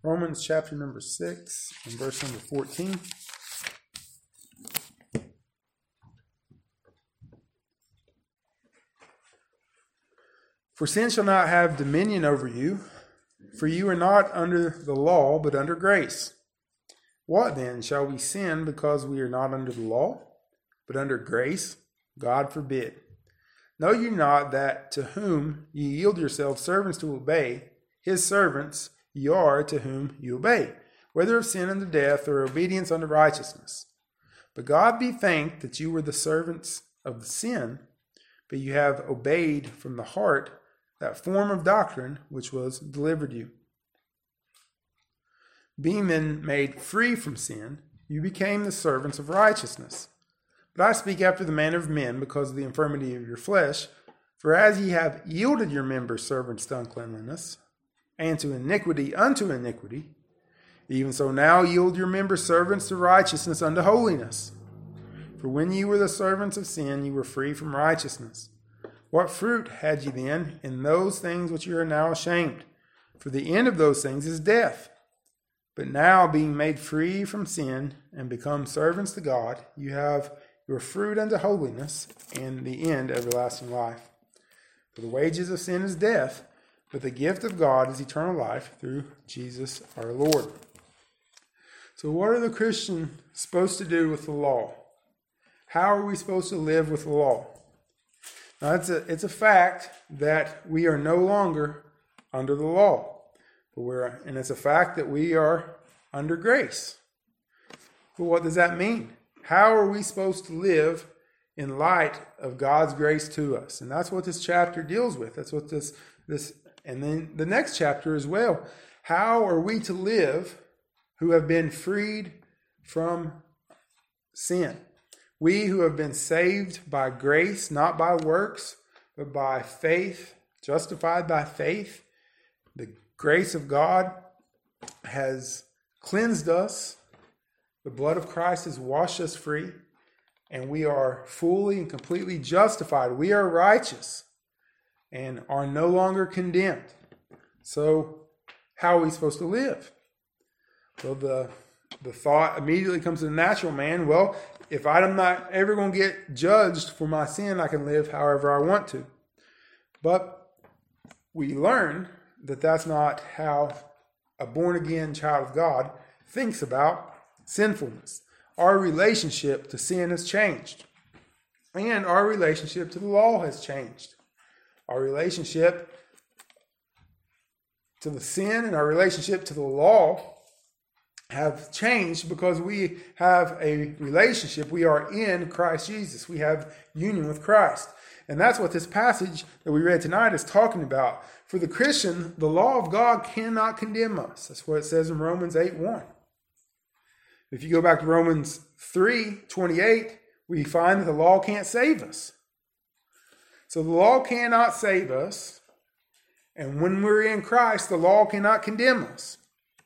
Romans chapter number 6 and verse number 14. For sin shall not have dominion over you, for you are not under the law, but under grace. What then? Shall we sin because we are not under the law, but under grace? God forbid. Know you not that to whom ye yield yourselves servants to obey, his servants ye are to whom you obey, whether of sin unto death or obedience unto righteousness. But God be thanked that you were the servants of the sin, but you have obeyed from the heart that form of doctrine which was delivered you. Being then made free from sin, you became the servants of righteousness. But I speak after the manner of men, because of the infirmity of your flesh. For as ye have yielded your members servants to uncleanliness, and to iniquity unto iniquity, even so now yield your members servants to righteousness unto holiness. For when ye were the servants of sin, ye were free from righteousness. What fruit had ye then in those things which you are now ashamed? For the end of those things is death. But now, being made free from sin and become servants to God, you have your fruit unto holiness, and the end everlasting life. For the wages of sin is death, but the gift of God is eternal life through Jesus our Lord. So what are the Christians supposed to do with the law? How are we supposed to live with the law? Now, it's a fact that we are no longer under the law. And it's a fact that we are under grace. But what does that mean? How are we supposed to live in light of God's grace to us? And that's what this chapter deals with. That's what this and then the next chapter as well. How are we to live who have been freed from sin? We who have been saved by grace, not by works, but by faith, justified by faith. The grace of God has cleansed us. The blood of Christ has washed us free. And we are fully and completely justified. We are righteous and are no longer condemned. So how are we supposed to live? Well, the thought immediately comes to the natural man, well, if I'm not ever going to get judged for my sin, I can live however I want to. But we learn that that's not how a born-again child of God thinks about sinfulness. Our relationship to sin has changed. And our relationship to the law has changed. Our relationship to the sin and our relationship to the law have changed because we have a relationship. We are in Christ Jesus. We have union with Christ. And that's what this passage that we read tonight is talking about. For the Christian, the law of God cannot condemn us. That's what it says in Romans 8:1. If you go back to Romans 3:28, we find that the law can't save us. So the law cannot save us. And when we're in Christ, the law cannot condemn us.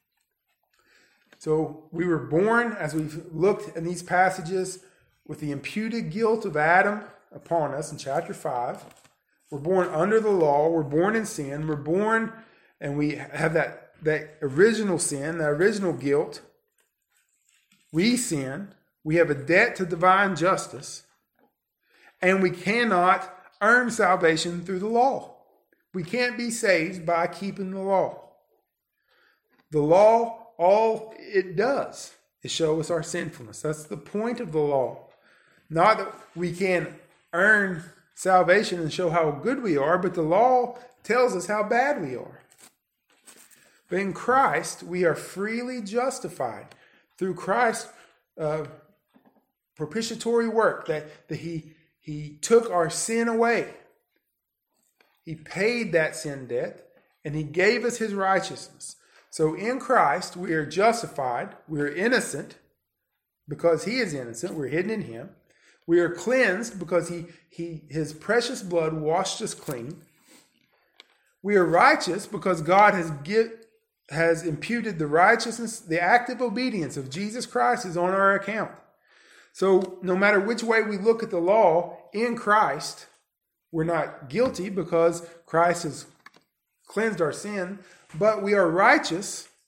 So we were born, as we've looked in these passages, with the imputed guilt of Adam upon us in chapter 5. We're born under the law. We're born in sin. We're born and we have that original sin, that original guilt. We sin. We have a debt to divine justice. And we cannot earn salvation through the law. We can't be saved by keeping the law. The law, all it does is show us our sinfulness. That's the point of the law. Not that we can earn salvation and show how good we are, but the law tells us how bad we are. But in Christ, we are freely justified through Christ's propitiatory work, that he took our sin away. He paid that sin debt, and he gave us his righteousness. So in Christ, we are justified. We are innocent because he is innocent. We're hidden in him. We are cleansed because his precious blood washed us clean. We are righteous because God has imputed the righteousness, the active obedience of Jesus Christ is on our account. So no matter which way we look at the law, in Christ, we're not guilty because Christ has cleansed our sin, but we are righteous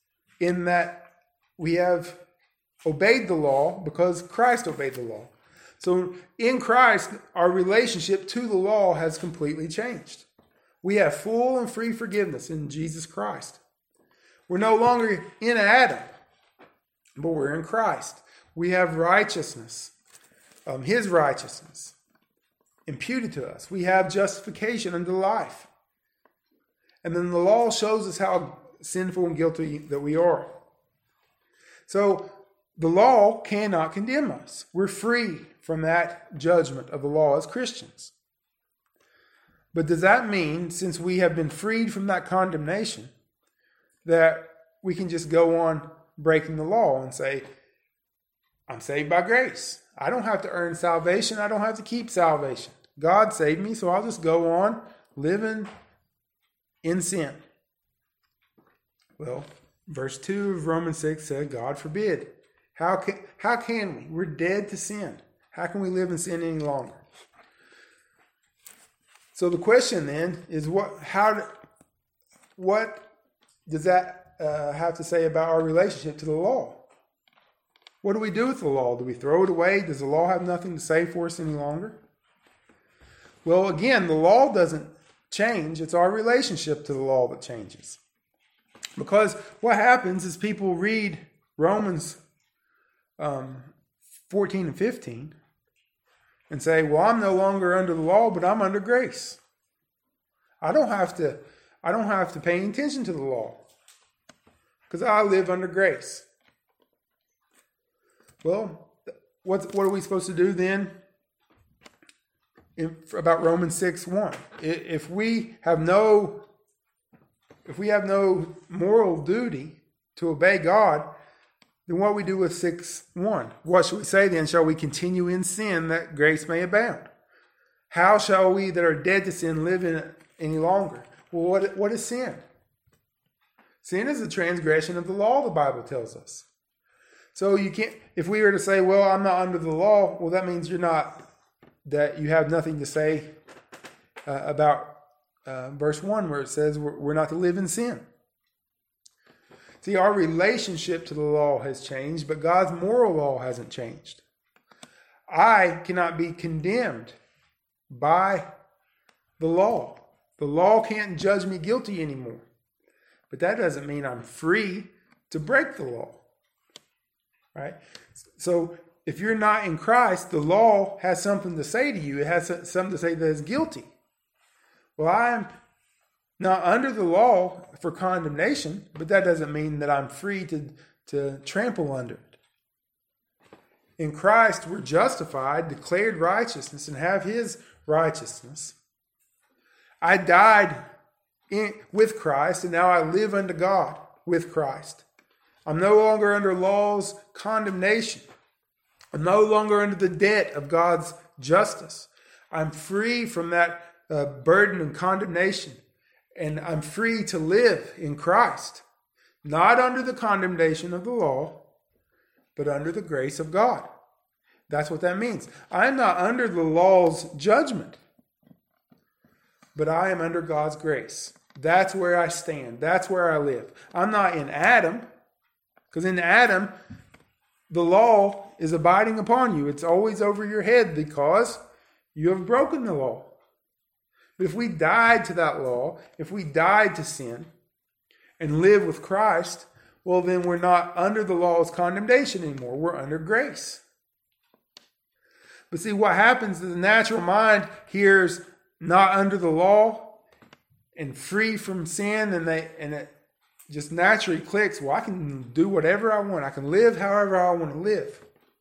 in that we have obeyed the law because Christ obeyed the law. So in Christ, our relationship to the law has completely changed. We have full and free forgiveness in Jesus Christ. We're no longer in Adam, but we're in Christ. We have righteousness, his righteousness, imputed to us. We have justification unto life. And then the law shows us how sinful and guilty that we are. So the law cannot condemn us. We're free from that judgment of the law as Christians. But does that mean, since we have been freed from that condemnation, that we can just go on breaking the law and say, I'm saved by grace. I don't have to earn salvation. I don't have to keep salvation. God saved me, so I'll just go on living in sin. Well, verse 2 of Romans 6 said, God forbid. How can we? We're dead to sin. How can we live in sin any longer? So the question then is, what does that have to say about our relationship to the law? What do we do with the law? Do we throw it away? Does the law have nothing to say for us any longer? Well, again, the law doesn't change. It's our relationship to the law that changes. Because what happens is people read Romans 14 and 15 and say, well, I'm no longer under the law, but I'm under grace. I don't have to pay any attention to the law because I live under grace. Well, what are we supposed to do then about Romans 6:1? If we have no moral duty to obey God, then what we do with 6:1? What shall we say then? Shall we continue in sin that grace may abound? How shall we that are dead to sin live in it any longer? Well, what is sin? Sin is a transgression of the law, the Bible tells us. So you can't, if we were to say, well, I'm not under the law, well, that means that you have nothing to say about verse 1 where it says we're not to live in sin. See, our relationship to the law has changed, but God's moral law hasn't changed. I cannot be condemned by the law. The law can't judge me guilty anymore. But that doesn't mean I'm free to break the law. Right? So if you're not in Christ, the law has something to say to you. It has something to say that it's guilty. Well, I'm not under the law for condemnation, but that doesn't mean that I'm free to trample under it. In Christ, we're justified, declared righteousness, and have his righteousness. I died with Christ, and now I live unto God with Christ. I'm no longer under law's condemnation. I'm no longer under the debt of God's justice. I'm free from that burden and condemnation. And I'm free to live in Christ. Not under the condemnation of the law, but under the grace of God. That's what that means. I'm not under the law's judgment, but I am under God's grace. That's where I stand. That's where I live. I'm not in Adam, because in Adam, the law is abiding upon you. It's always over your head because you have broken the law. But if we died to that law, if we died to sin and live with Christ, well, then we're not under the law's condemnation anymore. We're under grace. But see, what happens is the natural mind hears not under the law and free from sin, and it just naturally clicks, well, I can do whatever I want. I can live however I want to live.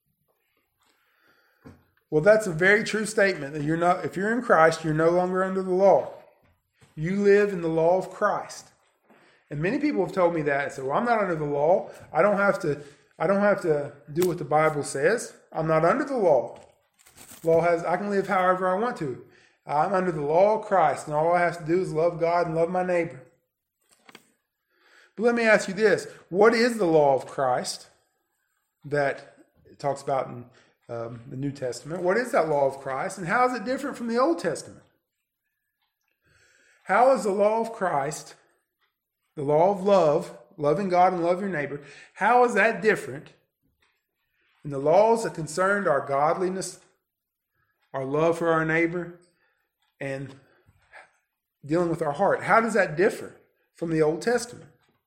Well, that's a very true statement that if you're in Christ, you're no longer under the law. You live in the law of Christ. And many people have told me that. I said, well, I'm not under the law. I don't have to do what the Bible says. I'm not under the law. I can live however I want to. I'm under the law of Christ, and all I have to do is love God and love my neighbor. But let me ask you this. What is the law of Christ that it talks about in the New Testament? What is that law of Christ, and how is it different from the Old Testament? How is the law of Christ, the law of love loving God and love your neighbor, how is that different in the laws that concerned our godliness, our love for our neighbor, and dealing with our heart? How does that differ from the Old Testament?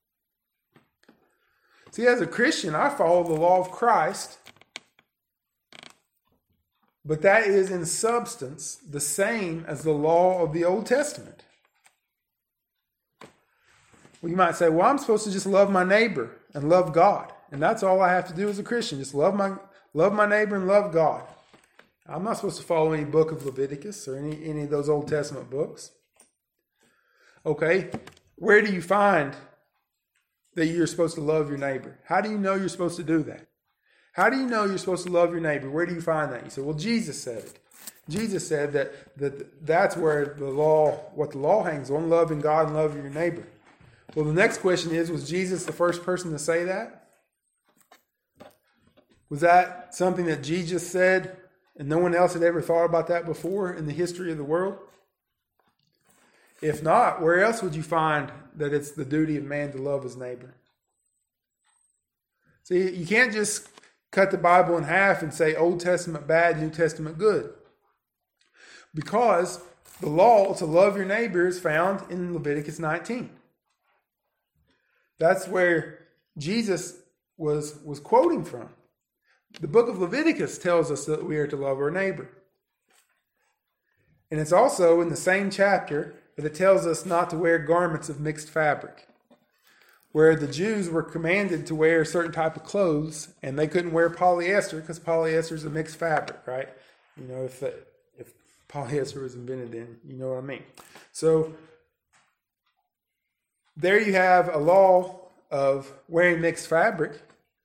See, as a Christian, I follow the law of Christ, but that is in substance the same as the law of the Old Testament. Well, you might say, well, I'm supposed to just love my neighbor and love God. And that's all I have to do as a Christian. Just love my neighbor and love God. I'm not supposed to follow any book of Leviticus or any of those Old Testament books. Okay, where do you find that you're supposed to love your neighbor? How do you know you're supposed to do that? How do you know you're supposed to love your neighbor? Where do you find that? You say, well, Jesus said it. Jesus said that's where what the law hangs on, loving God and loving your neighbor. Well, the next question is, was Jesus the first person to say that? Was that something that Jesus said and no one else had ever thought about that before in the history of the world? If not, where else would you find that it's the duty of man to love his neighbor? See, you can't just cut the Bible in half and say Old Testament bad, New Testament good. Because the law to love your neighbor is found in Leviticus 19. That's where Jesus was quoting from. The book of Leviticus tells us that we are to love our neighbor. And it's also in the same chapter that it tells us not to wear garments of mixed fabric, where the Jews were commanded to wear a certain type of clothes, and they couldn't wear polyester because polyester is a mixed fabric, right? You know, if polyester was invented then, you know what I mean. So there you have a law of wearing mixed fabric,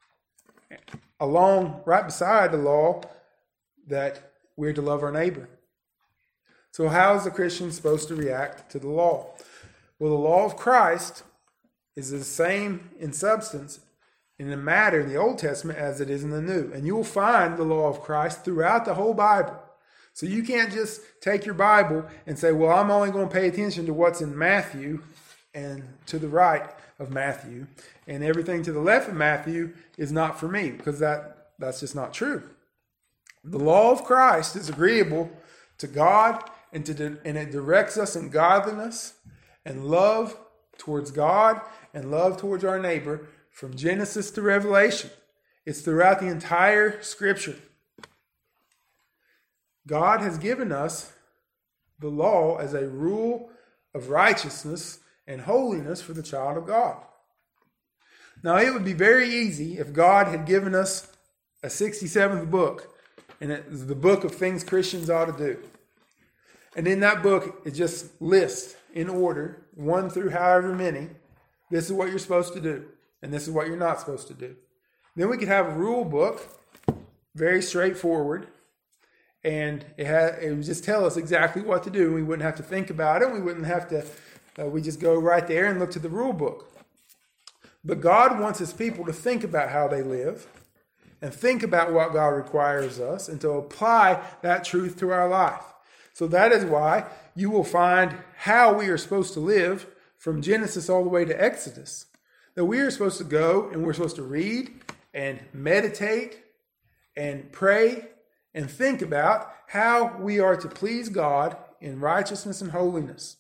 right beside the law that we're to love our neighbor. So how is the Christian supposed to react to the law? Well, the law of Christ is the same in substance in the matter in the Old Testament as it is in the New. And you will find the law of Christ throughout the whole Bible. So you can't just take your Bible and say, well, I'm only going to pay attention to what's in Matthew and to the right of Matthew, and everything to the left of Matthew is not for me, because that's just not true. The law of Christ is agreeable to God, and it directs us in godliness and love towards God and love towards our neighbor from Genesis to Revelation. It's throughout the entire Scripture. God has given us the law as a rule of righteousness and holiness for the child of God. Now, it would be very easy if God had given us a 67th book, and it was the book of things Christians ought to do. And in that book, it just lists in order, 1 through however many, this is what you're supposed to do, and this is what you're not supposed to do. Then we could have a rule book, very straightforward, and it would just tell us exactly what to do. We wouldn't have to think about it. We wouldn't have to, we just go right there and look to the rule book. But God wants his people to think about how they live and think about what God requires us and to apply that truth to our life. So that is why you will find how we are supposed to live from Genesis all the way to Exodus. That we are supposed to go and we're supposed to read and meditate and pray and think about how we are to please God in righteousness and holiness.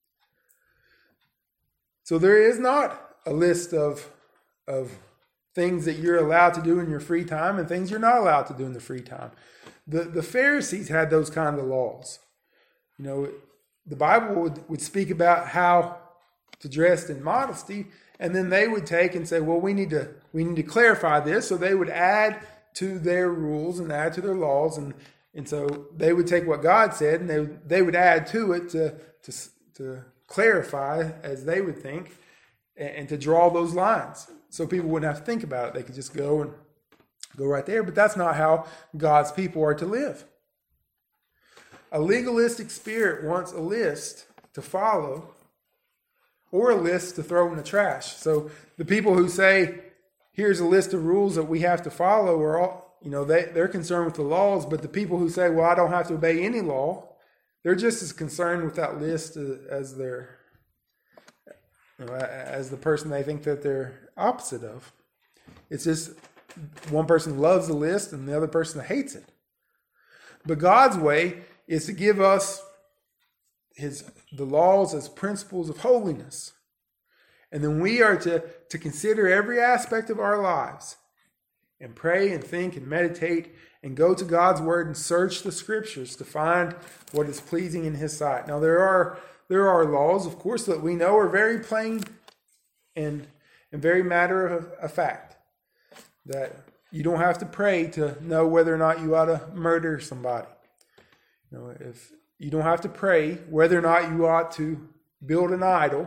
So there is not a list of things that you're allowed to do in your free time and things you're not allowed to do in the free time. The Pharisees had those kind of laws. You know, the Bible would speak about how to dress in modesty, and then they would take and say, well, we need to clarify this. So they would add to their rules and add to their laws, and so they would take what God said and they would add to it to clarify as they would think, and to draw those lines so people wouldn't have to think about it. They could just go right there. But that's not how God's people are to live. A legalistic spirit wants a list to follow or a list to throw in the trash. So the people who say, here's a list of rules that we have to follow, are all, they're concerned with the laws. But the people who say, well, I don't have to obey any law, they're just as concerned with that list as as the person they think that they're opposite of. It's just one person loves the list and the other person hates it. But God's way is to give us the laws as principles of holiness. And then we are to consider every aspect of our lives and pray and think and meditate and go to God's word and search the scriptures to find what is pleasing in his sight. Now there are laws, of course, that we know are very plain and very matter of fact. That you don't have to pray to know whether or not you ought to murder somebody. If you don't have to pray whether or not you ought to build an idol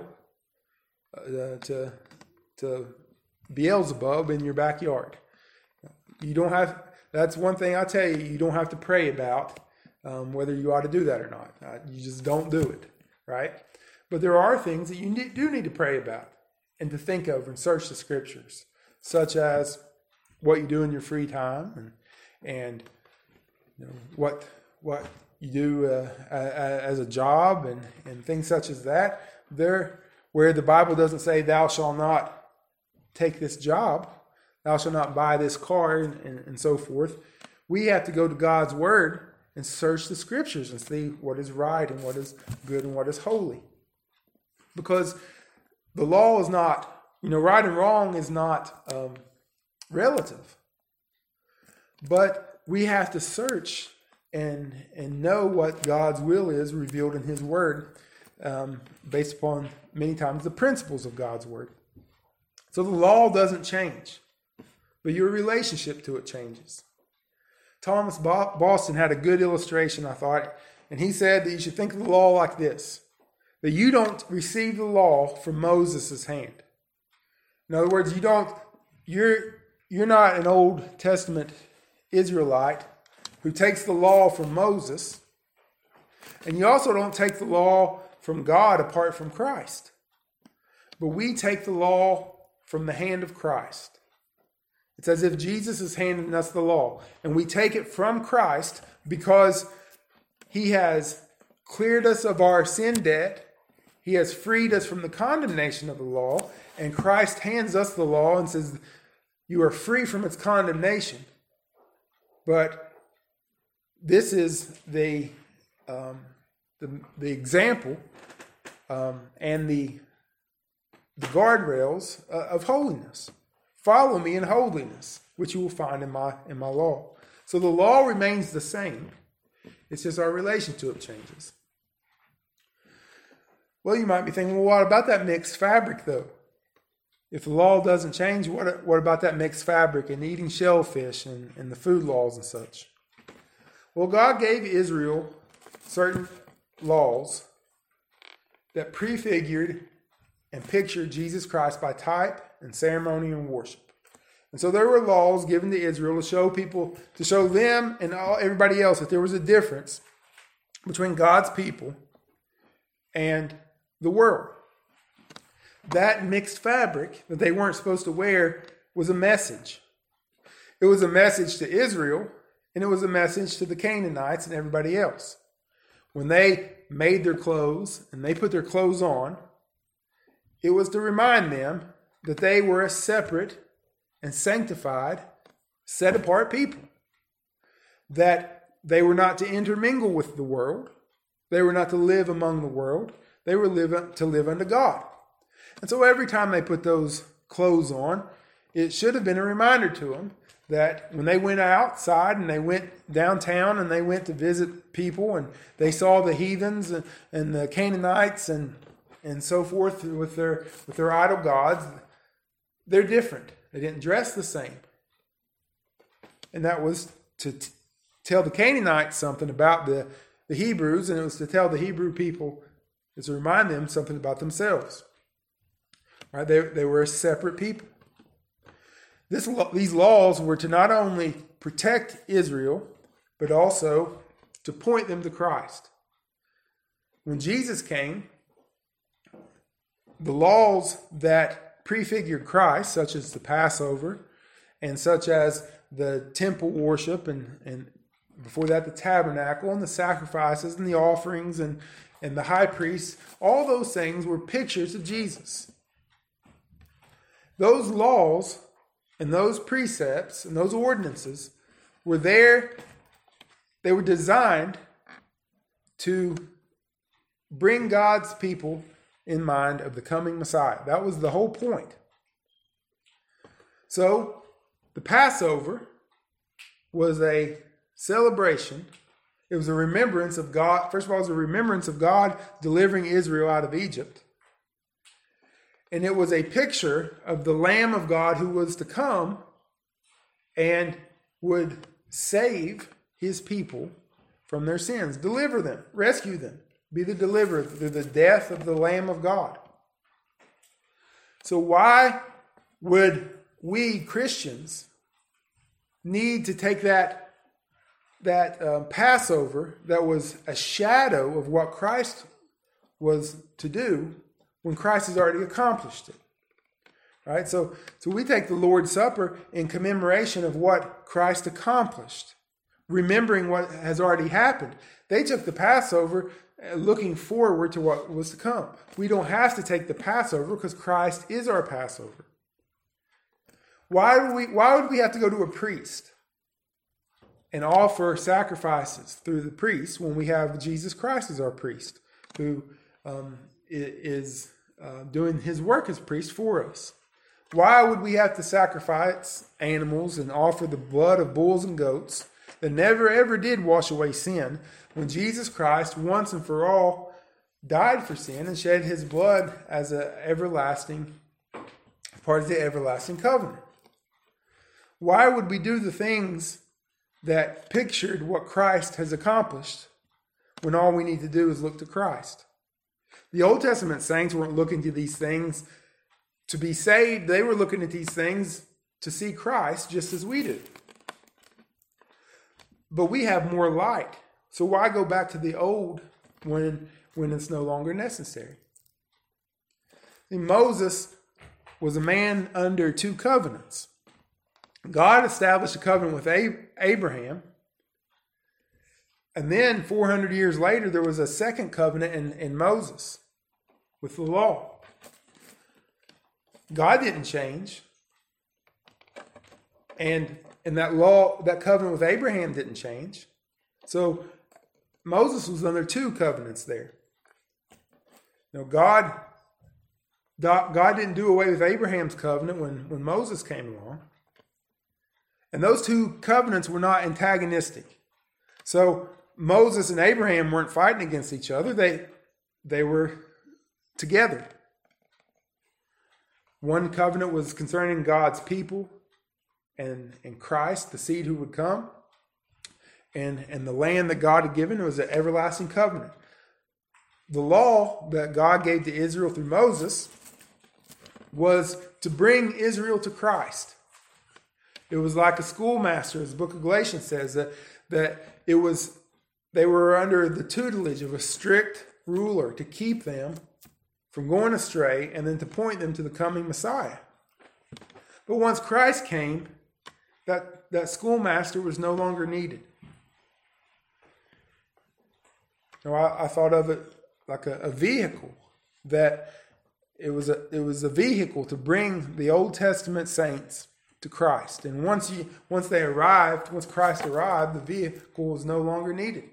to Beelzebub in your backyard. You don't have. That's one thing I tell you. You don't have to pray about whether you ought to do that or not. You just don't do it, right? But there are things that you do need to pray about and to think over and search the scriptures, such as what you do in your free time and what you do as a job and things such as that. Where the Bible doesn't say thou shalt not take this job, thou shalt not buy this car and so forth. We have to go to God's word and search the scriptures and see what is right and what is good and what is holy. Because the law is not, right and wrong is not relative. But we have to search and know what God's will is revealed in his word, based upon many times the principles of God's word. So the law doesn't change, but your relationship to it changes. Thomas Boston had a good illustration, I thought, and he said that you should think of the law like this: that you don't receive the law from Moses' hand. In other words, you're not an Old Testament Israelite who takes the law from Moses, and you also don't take the law from God apart from Christ. But we take the law from the hand of Christ. It's as if Jesus is handing us the law, and we take it from Christ because he has cleared us of our sin debt. He has freed us from the condemnation of the law, and Christ hands us the law and says, you are free from its condemnation. But this is the example and the guardrails of holiness. Follow me in holiness, which you will find in my law. So the law remains the same. It's just our relation to it changes. Well, you might be thinking, well, what about that mixed fabric, though? If the law doesn't change, what about that mixed fabric and eating shellfish and the food laws and such? Well, God gave Israel certain laws that prefigured and pictured Jesus Christ by type and ceremony and worship. And so there were laws given to Israel to show them and everybody else that there was a difference between God's people and the world. That mixed fabric that they weren't supposed to wear was a message. It was a message to Israel, and it was a message to the Canaanites and everybody else. When they made their clothes and they put their clothes on, it was to remind them that they were a separate and sanctified, set-apart people. That they were not to intermingle with the world. They were not to live among the world. They were to live unto God. And so every time they put those clothes on, it should have been a reminder to them that when they went outside and they went downtown and they went to visit people and they saw the heathens and the Canaanites and so forth with their idol gods, they're different. They didn't dress the same. And that was to tell the Canaanites something about the Hebrews, and it was to tell the Hebrew people, is to remind them something about themselves. Right? They were a separate people. These laws were to not only protect Israel, but also to point them to Christ. When Jesus came, the laws that prefigured Christ, such as the Passover, and such as the temple worship, and before that the tabernacle, and the sacrifices, and the offerings, and the high priest, all those things were pictures of Jesus. those laws and those precepts and those ordinances were there. They were designed to bring God's people in mind of the coming Messiah. That was the whole point. So, the Passover was a celebration. It was a remembrance of God. First of all, it was a remembrance of God delivering Israel out of Egypt. And it was a picture of the Lamb of God who was to come and would save his people from their sins, deliver them, rescue them, be the deliverer through the death of the Lamb of God. So why would we Christians need to take that Passover that was a shadow of what Christ was to do when Christ has already accomplished it? Right? So we take the Lord's Supper in commemoration of what Christ accomplished, remembering what has already happened. They took the Passover looking forward to what was to come. We don't have to take the Passover because Christ is our Passover. Why would we have to go to a priest and offer sacrifices through the priest when we have Jesus Christ as our priest, who is doing his work as priest for us? Why would we have to sacrifice animals and offer the blood of bulls and goats that never ever did wash away sin when Jesus Christ once and for all died for sin and shed his blood as an everlasting part of the everlasting covenant? Why would we do the things that pictured what Christ has accomplished when all we need to do is look to Christ? The Old Testament saints weren't looking to these things to be saved. They were looking at these things to see Christ just as we do. But we have more light. So why go back to the old when it's no longer necessary? And Moses was a man under two covenants. God established a covenant with Abraham. And then 400 years later, there was a second covenant in Moses with the law. God didn't change. And that law, that covenant with Abraham didn't change. So Moses was under two covenants there. Now God didn't do away with Abraham's covenant when Moses came along. And those two covenants were not antagonistic. So Moses and Abraham weren't fighting against each other. They were together. One covenant was concerning God's people and Christ, the seed who would come. And the land that God had given was an everlasting covenant. The law that God gave to Israel through Moses was to bring Israel to Christ. It was like a schoolmaster, as the book of Galatians says, that they were under the tutelage of a strict ruler to keep them from going astray and then to point them to the coming Messiah. But once Christ came, that schoolmaster was no longer needed. Now, I thought of it like a vehicle, that it was a vehicle to bring the Old Testament saints to Christ. And once Christ arrived, the vehicle was no longer needed.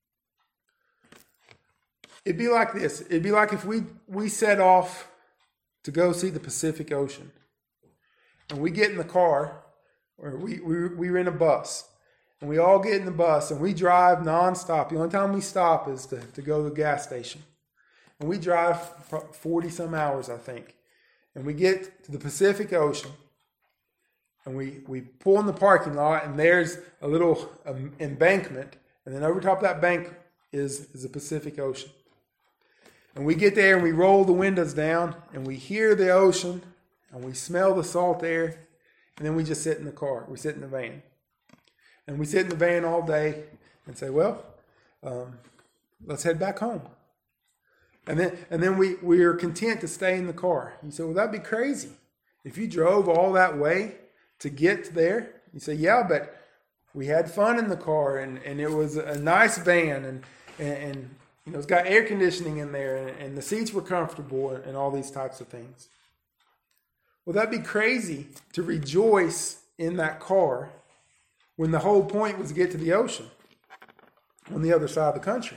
It'd be like this. It'd be like if we set off to go see the Pacific Ocean. And we get in the car, or we rent a bus. And we all get in the bus and we drive nonstop. The only time we stop is to go to the gas station. And we drive 40 some hours, I think. And we get to the Pacific Ocean. And we pull in the parking lot, and there's a little embankment. And then over top of that bank is the Pacific Ocean. And we get there and we roll the windows down and we hear the ocean and we smell the salt air. And then we just sit in the car. We sit in the van. And we sit in the van all day and say, well, let's head back home. And then we are content to stay in the car. You say, well, that'd be crazy. If you drove all that way to get there, you say, yeah, but we had fun in the car and it was a nice van and you know, it's got air conditioning in there and the seats were comfortable and all these types of things. Well, that'd be crazy to rejoice in that car when the whole point was to get to the ocean on the other side of the country.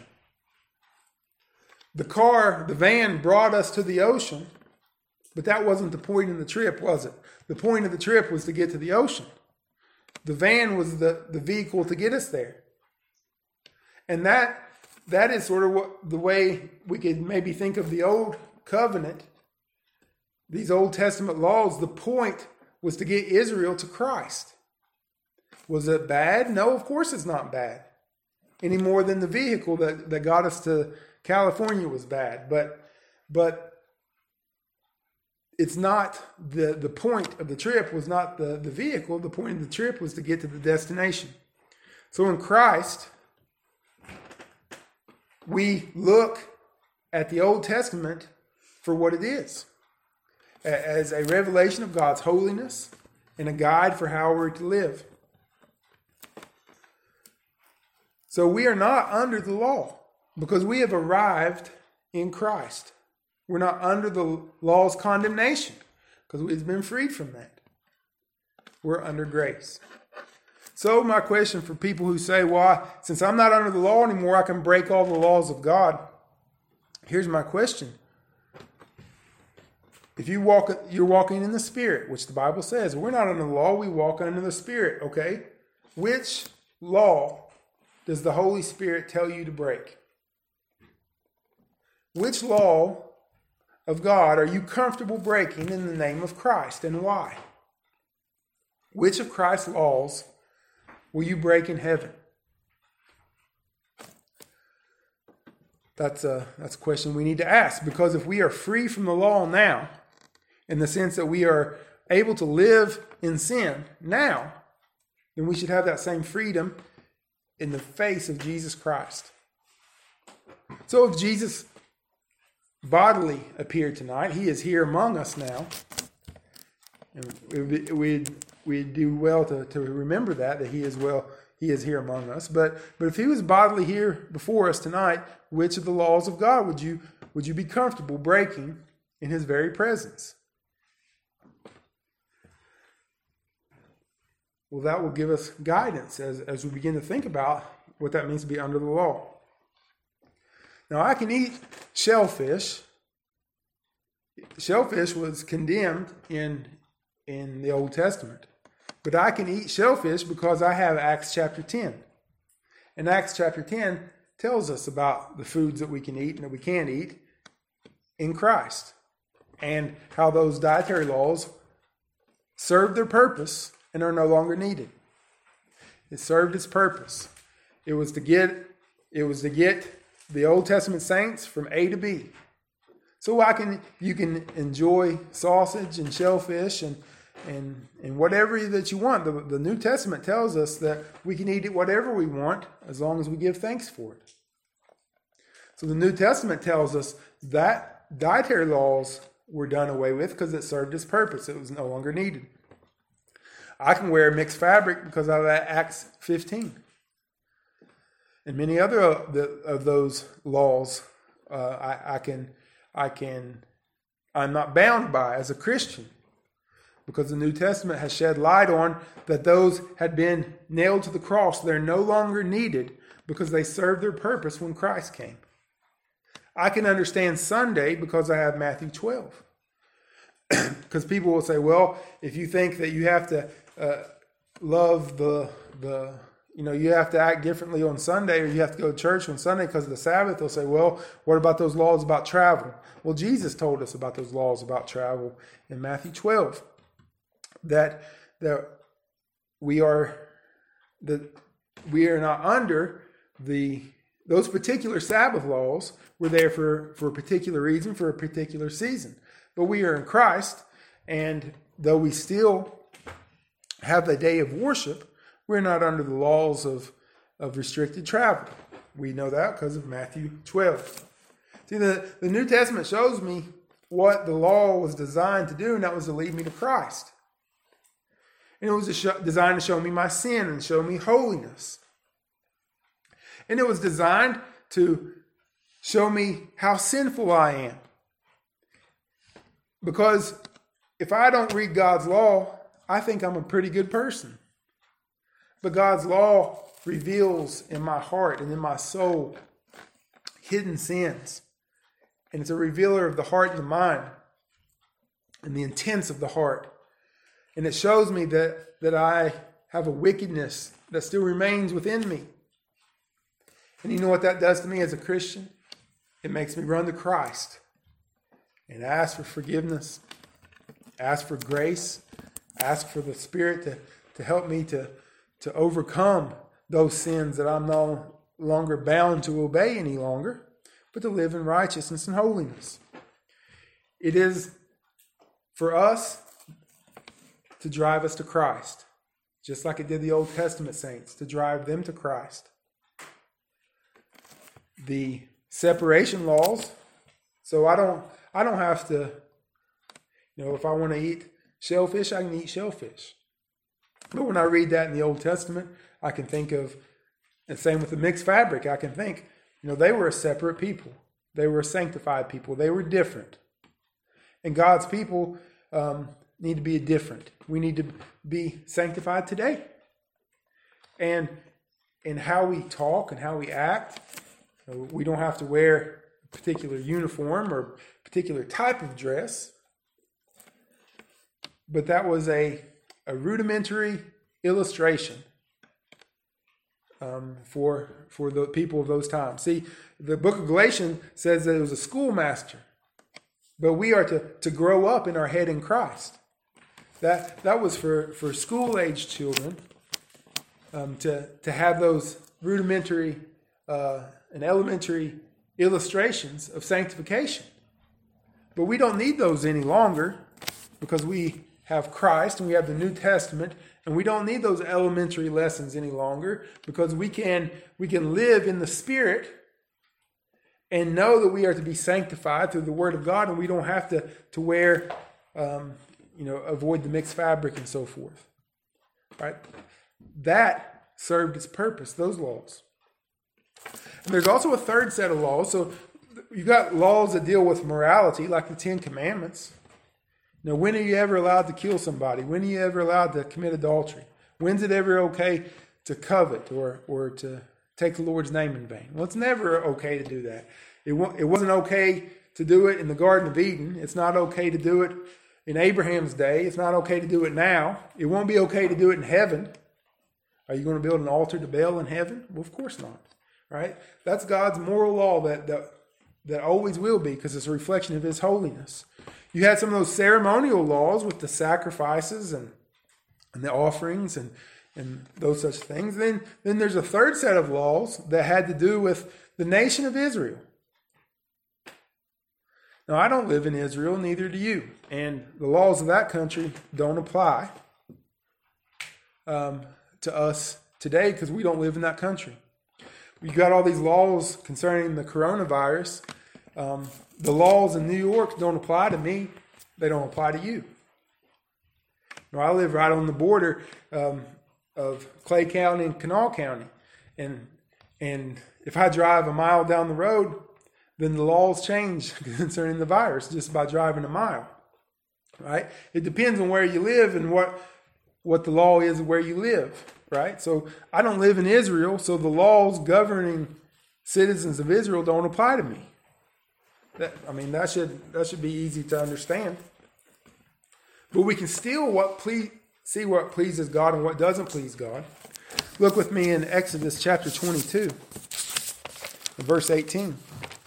The van brought us to the ocean, but that wasn't the point of the trip, was it? The point of the trip was to get to the ocean. The van was the vehicle to get us there. And that is sort of the way we could maybe think of the old covenant, these Old Testament laws. The point was to get Israel to Christ. Was it bad? No, of course it's not bad. Any more than the vehicle that got us to California was bad. But it's not the point of the trip was not the vehicle. The point of the trip was to get to the destination. So in Christ, we look at the Old Testament for what it is, as a revelation of God's holiness and a guide for how we're to live. So we are not under the law because we have arrived in Christ. We're not under the law's condemnation because we've been freed from that. We're under grace. So my question for people who say, well, since I'm not under the law anymore, I can break all the laws of God. Here's my question. If you're walking in the Spirit, which the Bible says, we're not under the law, we walk under the Spirit, okay? Which law does the Holy Spirit tell you to break? Which law of God are you comfortable breaking in the name of Christ, and why? Which of Christ's laws will you break in heaven? That's a question we need to ask, because if we are free from the law now, in the sense that we are able to live in sin now, then we should have that same freedom in the face of Jesus Christ. So if Jesus bodily appeared tonight, he is here among us now. And we'd do well to remember that he is here among us. But if he was bodily here before us tonight, which of the laws of God would you be comfortable breaking in his very presence? Well, that will give us guidance as we begin to think about what that means to be under the law. Now, I can eat shellfish. Shellfish was condemned in the Old Testament. But I can eat shellfish because I have Acts chapter 10. And Acts chapter 10 tells us about the foods that we can eat and that we can't eat in Christ, and how those dietary laws serve their purpose and are no longer needed. It served its purpose. It was to get the Old Testament saints from A to B. So you can enjoy sausage and shellfish and whatever that you want. The New Testament tells us that we can eat it whatever we want as long as we give thanks for it. So the New Testament tells us that dietary laws were done away with because it served its purpose. It was no longer needed. I can wear mixed fabric because of Acts 15. And many other of those laws I'm not bound by as a Christian, because the New Testament has shed light on that those had been nailed to the cross. They're no longer needed because they served their purpose when Christ came. I can understand Sunday because I have Matthew 12. Because people will say, well, if you think that you have to love you have to act differently on Sunday, or you have to go to church on Sunday because of the Sabbath, they'll say, well, what about those laws about travel? Well, Jesus told us about those laws about travel in Matthew 12. That we are not under those particular Sabbath laws. Were there for a particular reason, for a particular season. But we are in Christ, and though we still have the day of worship, we're not under the laws of restricted travel. We know that because of Matthew 12. See, the New Testament shows me what the law was designed to do, and that was to lead me to Christ. And it was designed to show me my sin and show me holiness. And it was designed to show me how sinful I am. Because if I don't read God's law, I think I'm a pretty good person. But God's law reveals in my heart and in my soul hidden sins. And it's a revealer of the heart and the mind and the intents of the heart. And it shows me that I have a wickedness that still remains within me. And you know what that does to me as a Christian? It makes me run to Christ and ask for forgiveness, ask for grace, ask for the Spirit to help me to overcome those sins that I'm no longer bound to obey any longer, but to live in righteousness and holiness. It is for us to drive us to Christ, just like it did the Old Testament saints, to drive them to Christ. The separation laws, so I don't have to, if I want to eat shellfish, I can eat shellfish. But when I read that in the Old Testament, I can think of, and same with the mixed fabric, I can think, they were a separate people. They were a sanctified people. They were different. And God's people need to be different. We need to be sanctified today. And in how we talk and how we act, we don't have to wear a particular uniform or a particular type of dress. But that was a rudimentary illustration for the people of those times. See, the book of Galatians says that it was a schoolmaster, but we are to grow up in our head in Christ. That was for school-age children to have those rudimentary and elementary illustrations of sanctification. But we don't need those any longer because we have Christ and we have the New Testament, and we don't need those elementary lessons any longer because we can live in the Spirit and know that we are to be sanctified through the Word of God, and we don't have to wear, avoid the mixed fabric and so forth. Right? That served its purpose, those laws. And there's also a third set of laws. So you've got laws that deal with morality, like the Ten Commandments. Now, when are you ever allowed to kill somebody? When are you ever allowed to commit adultery? When's it ever okay to covet or to take the Lord's name in vain? Well, it's never okay to do that. It wasn't okay to do it in the Garden of Eden. It's not okay to do it in Abraham's day. It's not okay to do it now. It won't be okay to do it in heaven. Are you going to build an altar to Baal in heaven? Well, of course not. Right? That's God's moral law that always will be, because it's a reflection of His holiness. You had some of those ceremonial laws with the sacrifices and the offerings and those such things. Then there's a third set of laws that had to do with the nation of Israel. Now, I don't live in Israel, neither do you. And the laws of that country don't apply to us today because we don't live in that country. You got all these laws concerning the coronavirus. The laws in New York don't apply to me. They don't apply to you. Now, I live right on the border of Clay County and Kanawha County. And if I drive a mile down the road, then the laws change concerning the virus just by driving a mile. Right? It depends on where you live and what the law is where you live. Right? So I don't live in Israel, so the laws governing citizens of Israel don't apply to me. That should be easy to understand. But we can still see what pleases God and what doesn't please God. Look with me in Exodus chapter 22, verse 18.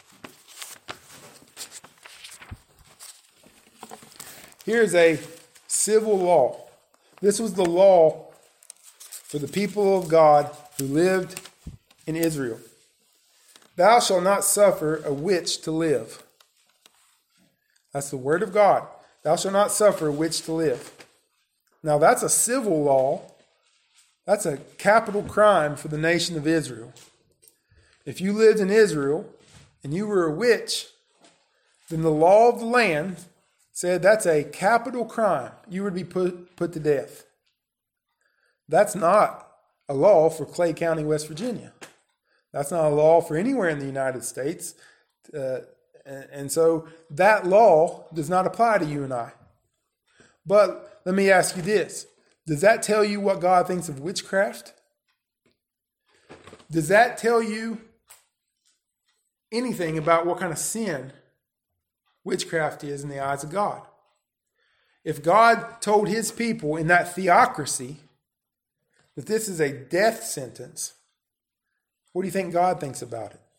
Here's a civil law. This was the law for the people of God who lived in Israel. Thou shalt not suffer a witch to live. That's the word of God. Thou shalt not suffer a witch to live. Now that's a civil law. That's a capital crime for the nation of Israel. If you lived in Israel and you were a witch, then the law of the land said that's a capital crime. You would be put to death. That's not a law for Clay County, West Virginia. That's not a law for anywhere in the United States. And so that law does not apply to you and I. But let me ask you this. Does that tell you what God thinks of witchcraft? Does that tell you anything about what kind of sin witchcraft is in the eyes of God? If God told his people in that theocracy that this is a death sentence, what do you think God thinks about it?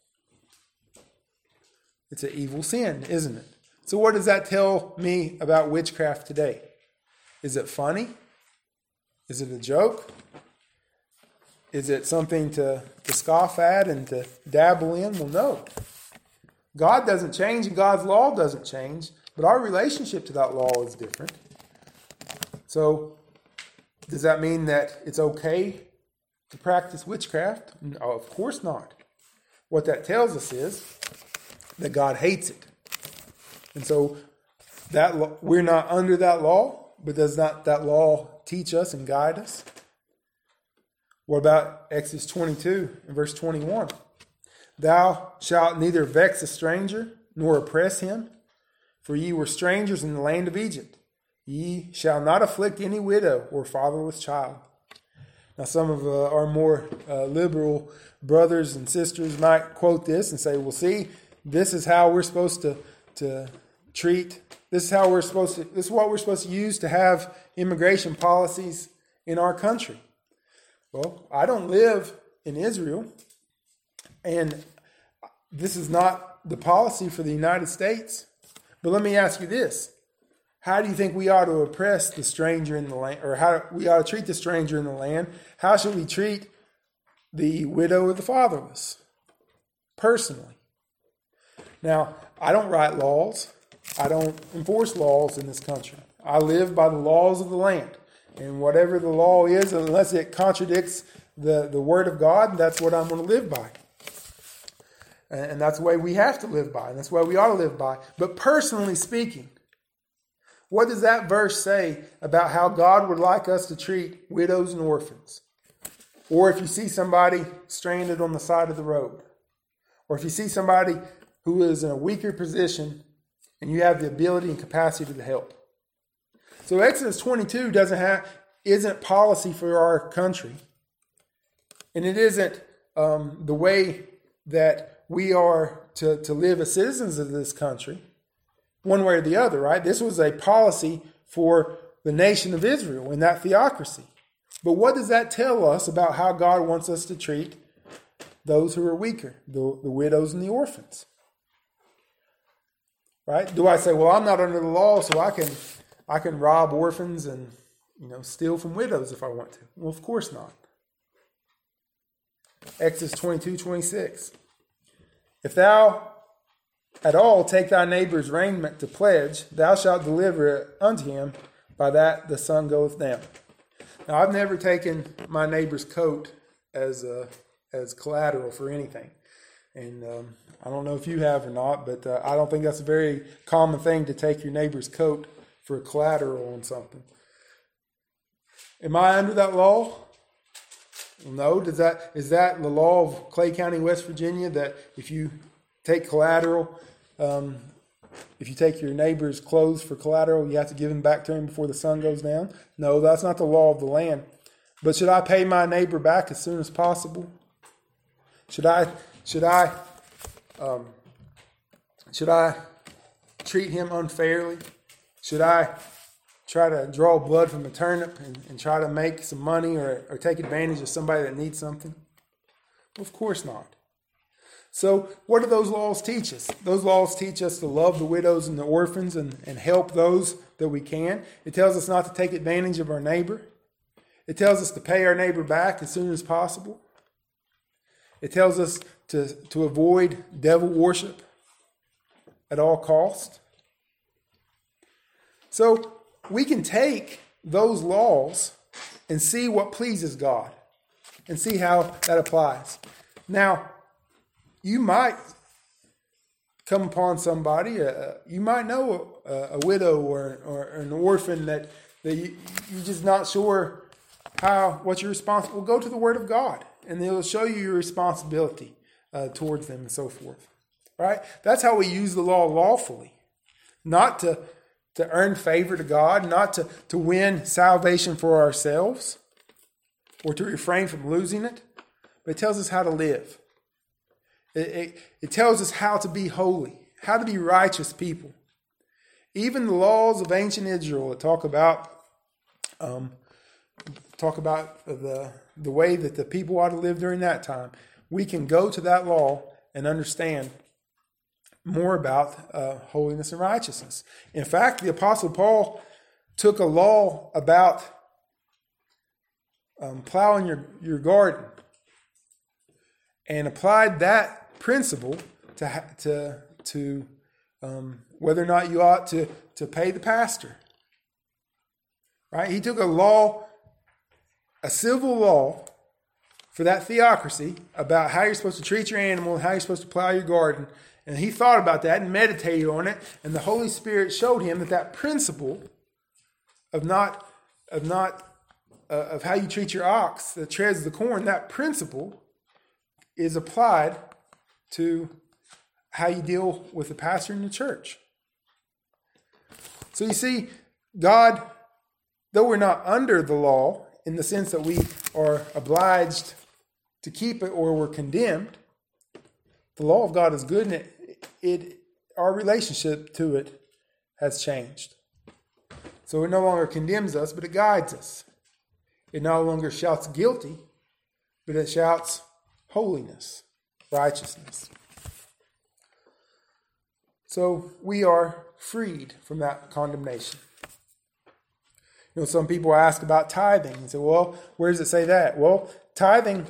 It's an evil sin, isn't it? So what does that tell me about witchcraft today? Is it funny? Is it a joke? Is it something to scoff at and to dabble in? Well, no. God doesn't change and God's law doesn't change, but our relationship to that law is different. So, does that mean that it's okay to practice witchcraft? No, of course not. What that tells us is that God hates it. And so, we're not under that law, but does not that law teach us and guide us? What about Exodus 22 and verse 21? Thou shalt neither vex a stranger, nor oppress him, for ye were strangers in the land of Egypt. Ye shall not afflict any widow or fatherless child. Now some of our more liberal brothers and sisters might quote this and say, well, see, this is how we're supposed to treat, this is what we're supposed to use to have immigration policies in our country. Well, I don't live in Israel, and this is not the policy for the United States. But let me ask you this. How do you think we ought to oppress the stranger in the land, or how we ought to treat the stranger in the land? How should we treat the widow or the fatherless? Personally. Now, I don't write laws. I don't enforce laws in this country. I live by the laws of the land. And whatever the law is, unless it contradicts the word of God, that's what I'm going to live by. And that's the way we have to live by. And that's the way we ought to live by. But personally speaking, what does that verse say about how God would like us to treat widows and orphans? Or if you see somebody stranded on the side of the road, or if you see somebody who is in a weaker position and you have the ability and capacity to help. So Exodus 22 isn't policy for our country. And it isn't the way that we are to live as citizens of this country, one way or the other, right? This was a policy for the nation of Israel in that theocracy. But what does that tell us about how God wants us to treat those who are weaker, the widows and the orphans? Right? Do I say, well, I'm not under the law, so I can rob orphans and steal from widows if I want to? Well, of course not. Exodus 22:26. If thou at all take thy neighbor's raiment to pledge, thou shalt deliver it unto him, by that the sun goeth down. Now, I've never taken my neighbor's coat as collateral for anything. And I don't know if you have or not, but I don't think that's a very common thing to take your neighbor's coat for collateral on something. Am I under that law? No. Is that the law of Clay County, West Virginia, that if you take collateral, if you take your neighbor's clothes for collateral, you have to give them back to him before the sun goes down? No, that's not the law of the land. But should I pay my neighbor back as soon as possible? Should I treat him unfairly? Should I try to draw blood from a turnip and try to make some money or take advantage of somebody that needs something? Well, of course not. So what do those laws teach us? Those laws teach us to love the widows and the orphans and help those that we can. It tells us not to take advantage of our neighbor. It tells us to pay our neighbor back as soon as possible. It tells us to avoid devil worship at all costs. So we can take those laws and see what pleases God and see how that applies. Now, you might come upon somebody, you might know a widow or an orphan that you're just not sure what you're responsible. Go to the Word of God, and it'll show you your responsibility towards them and so forth. Right? That's how we use the law lawfully, not to to earn favor to God, not to win salvation for ourselves or to refrain from losing it, but it tells us how to live. It tells us how to be holy, how to be righteous people. Even the laws of ancient Israel that talk about the way that the people ought to live during that time. We can go to that law and understand more about holiness and righteousness. In fact, the Apostle Paul took a law about plowing your garden and applied that principle to whether or not you ought to pay the pastor. Right? He took a civil law for that theocracy about how you're supposed to treat your animal and how you're supposed to plow your garden. And he thought about that and meditated on it. And the Holy Spirit showed him that principle of how you treat your ox that treads the corn, that principle is applied to how you deal with the pastor in the church. So you see, God, though we're not under the law in the sense that we are obliged to keep it or we're condemned, the law of God is good, and our relationship to it has changed. So it no longer condemns us, but it guides us. It no longer shouts guilty, but it shouts holiness, righteousness. So we are freed from that condemnation. You know, some people ask about tithing and say, well, where does it say that? Well, tithing,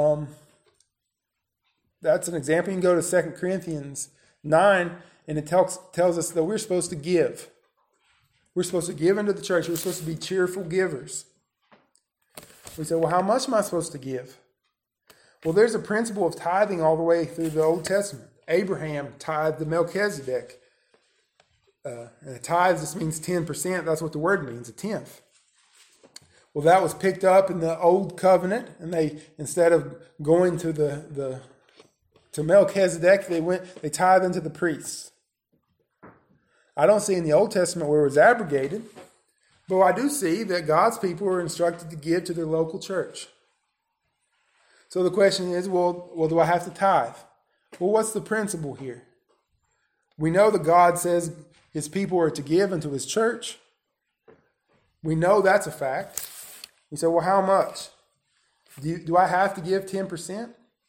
that's an example. You can go to 2 Corinthians 9, and it tells us that we're supposed to give. We're supposed to give into the church. We're supposed to be cheerful givers. We say, well, how much am I supposed to give? Well, there's a principle of tithing all the way through the Old Testament. Abraham tithed to Melchizedek. And a tithe just means 10%. That's what the word means, a tenth. Well, that was picked up in the Old Covenant, and they, instead of going to Melchizedek, they tithed into the priests. I don't see in the Old Testament where it was abrogated, but I do see that God's people are instructed to give to their local church. So the question is, well, do I have to tithe? Well, what's the principle here? We know that God says his people are to give into his church. We know that's a fact. You say, well, how much? Do I have to give 10%?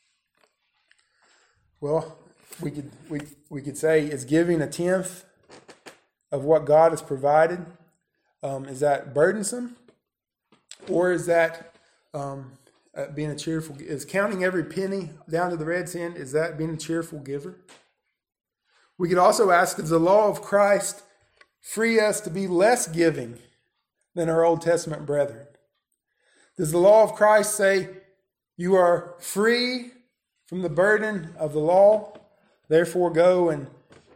Well, we could say, is giving a tenth of what God has provided, is that burdensome? Or is that being a cheerful, is counting every penny down to the red cent, is that being a cheerful giver? We could also ask, does the law of Christ free us to be less giving than our Old Testament brethren? Does the law of Christ say you are free from the burden of the law, therefore go and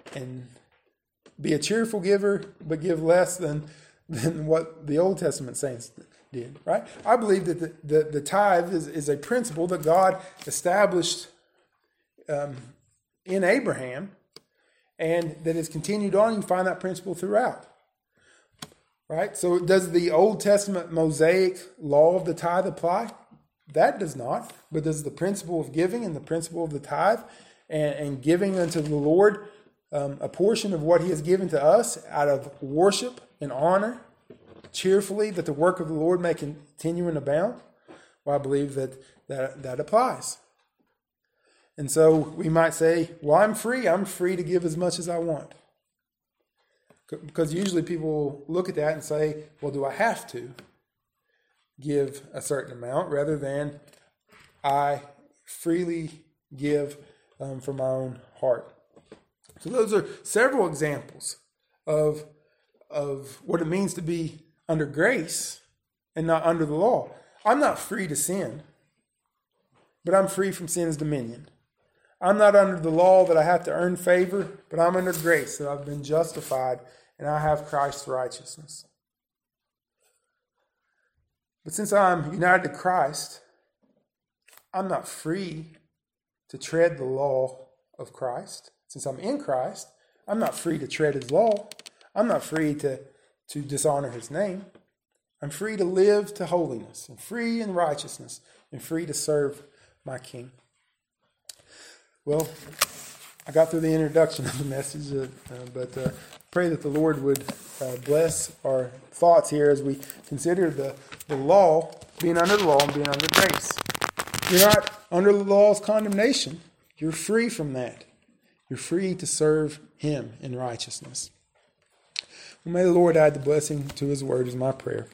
be a cheerful giver, but give less than what the Old Testament saints did, right? I believe that the tithe is a principle that God established in Abraham, and that has continued on. You find that principle throughout, right? So does the Old Testament Mosaic law of the tithe apply? That does not. But does the principle of giving and the principle of the tithe and giving unto the Lord a portion of what he has given to us out of worship and honor, cheerfully, that the work of the Lord may continue and abound? Well, I believe that applies. And so we might say, well, I'm free to give as much as I want. Because usually people look at that and say, well, do I have to give a certain amount, rather than I freely give from my own heart. So those are several examples of what it means to be under grace and not under the law. I'm not free to sin, but I'm free from sin's dominion. I'm not under the law that I have to earn favor, but I'm under grace that I've been justified and I have Christ's righteousness. But since I'm united to Christ, I'm not free to tread the law of Christ. Since I'm in Christ, I'm not free to tread his law. I'm not free to dishonor his name. I'm free to live to holiness, and free in righteousness, and free to serve my King. Well, I got through the introduction of the message, but pray that the Lord would bless our thoughts here as we consider the law, being under the law and being under grace. You're not under the law's condemnation. You're free from that. You're free to serve him in righteousness. Well, may the Lord add the blessing to his word is my prayer.